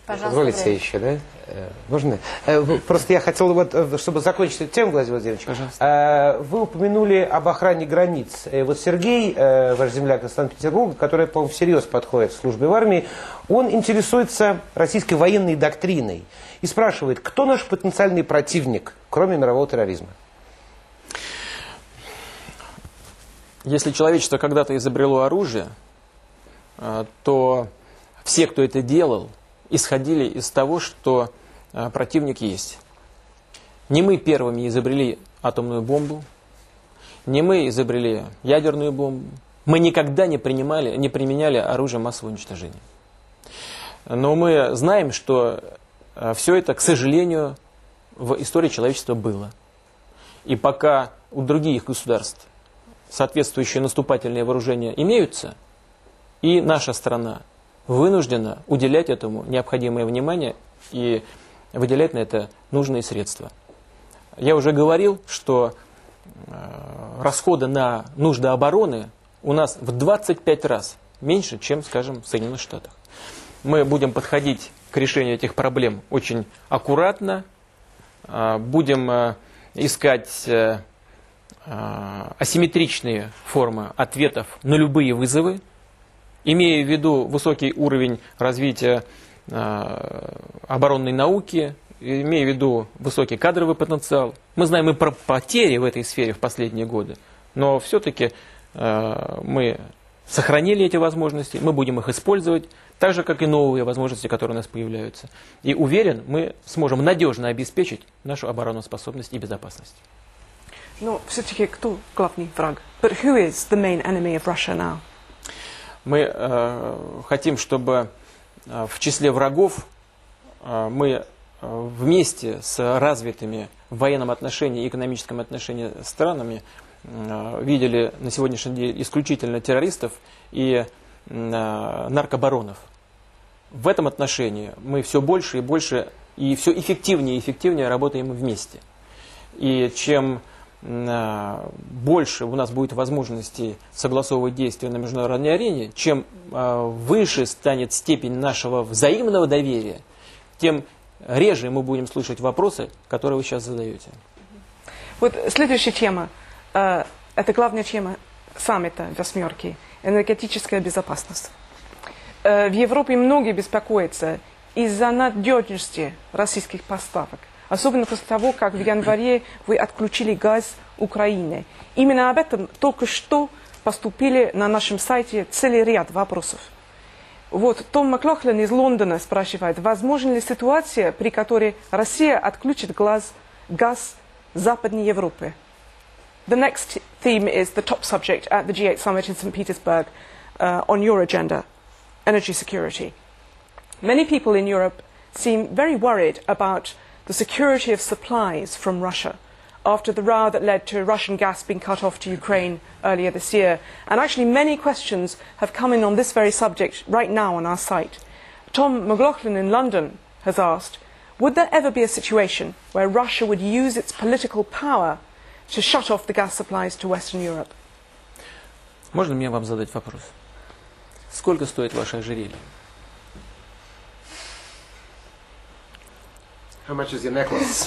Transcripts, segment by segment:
Позволите еще, да? Можно? Просто я хотел, вот, чтобы закончить эту тему, Владимир Владимирович. Пожалуйста. Вы упомянули об охране границ. Вот Сергей, ваш земляк из Санкт-Петербурга, который, по-моему, всерьез подходит к службе в армии, он интересуется российской военной доктриной и спрашивает, кто наш потенциальный противник, кроме мирового терроризма? Если человечество когда-то изобрело оружие, то все, кто это делал, исходили из того, что противник есть. Не мы первыми изобрели атомную бомбу, не мы изобрели ядерную бомбу, мы никогда не применяли оружие массового уничтожения. Но мы знаем, что все это, к сожалению, в истории человечества было. И пока у других государств соответствующие наступательные вооружения имеются, и наша страна вынуждена уделять этому необходимое внимание и выделять на это нужные средства. Я уже говорил, что расходы на нужды обороны у нас в 25 раз меньше, чем, скажем, в Соединенных Штатах. Мы будем подходить к решению этих проблем очень аккуратно, будем искать асимметричные формы ответов на любые вызовы, имея в виду высокий уровень развития оборонной науки, имея в виду высокий кадровый потенциал. Мы знаем и про потери в этой сфере в последние годы, но все-таки мы сохранили эти возможности, мы будем их использовать, так же, как и новые возможности, которые у нас появляются. И уверен, мы сможем надежно обеспечить нашу обороноспособность и безопасность. Но все-таки кто главный враг? But who is the main enemy of Russia now? Мы хотим, чтобы в числе врагов мы вместе с развитыми в военном отношении и экономическом отношении странами видели на сегодняшний день исключительно террористов и наркобаронов. В этом отношении мы все больше и больше и все эффективнее и эффективнее работаем вместе. И чем больше у нас будет возможностей согласовывать действия на международной арене, чем выше станет степень нашего взаимного доверия, тем реже мы будем слышать вопросы, которые вы сейчас задаете. Вот следующая тема. Это главная тема саммита «Восьмерки» – энергетическая безопасность. В Европе многие беспокоятся из-за надежности российских поставок. Особенно после того, как в январе вы отключили газ Украине. Именно об этом только что поступили на нашем сайте целый ряд вопросов. Вот Том Маклохлин из Лондона спрашивает, возможна ли ситуация, при которой Россия отключит газ Западной Европы? The next theme is the top subject at the G8 summit in St. Petersburg on your agenda, energy security. Many people in Europe seem very worried about the security of supplies from Russia after the row that led to Russian gas being cut off to Ukraine earlier this year. And actually many questions have come in on this very subject right now on our site. Tom McLaughlin in London has asked, would there ever be a situation where Russia would use its political power to shut off the gas supplies to Western Europe? Можно мне вам задать вопрос? Сколько стоит ваше ожерелье? How much is your necklace?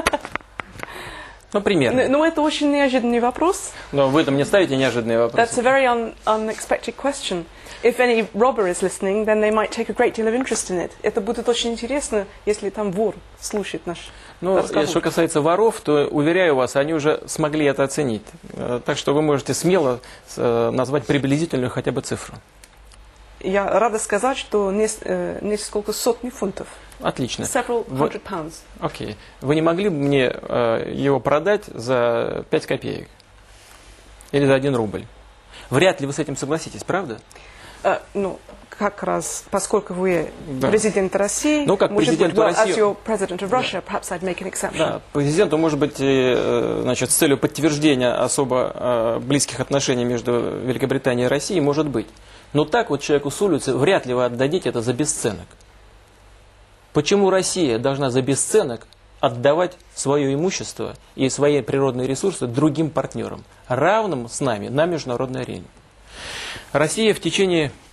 Ну, примерно. Но это очень неожиданный вопрос. Но вы там не ставите неожиданные вопросы. That's a very unexpected question. If any robber is listening, then they might take a great deal of interest in it. Это будет очень интересно, если там вор слушает наш разговор. Что касается воров, то, уверяю вас, они уже смогли это оценить. Так что вы можете смело назвать приблизительную хотя бы цифру. Я рада сказать, что несколько сотен фунтов. Отлично. Several hundred pounds. Окей. Вы не могли бы мне его продать за 5 копеек? Или за 1 рубль? Вряд ли вы с этим согласитесь, правда? Ну, как раз, поскольку вы президент России, ну, как президент России, as your president of Russia, perhaps I'd make an exception. Да, президенту, может быть, значит, с целью подтверждения особо близких отношений между Великобританией и Россией, может быть. Но так вот человеку с улицы вряд ли вы отдадите это за бесценок. Почему Россия должна за бесценок отдавать свое имущество и свои природные ресурсы другим партнерам, равным с нами на международной арене? Россия в течение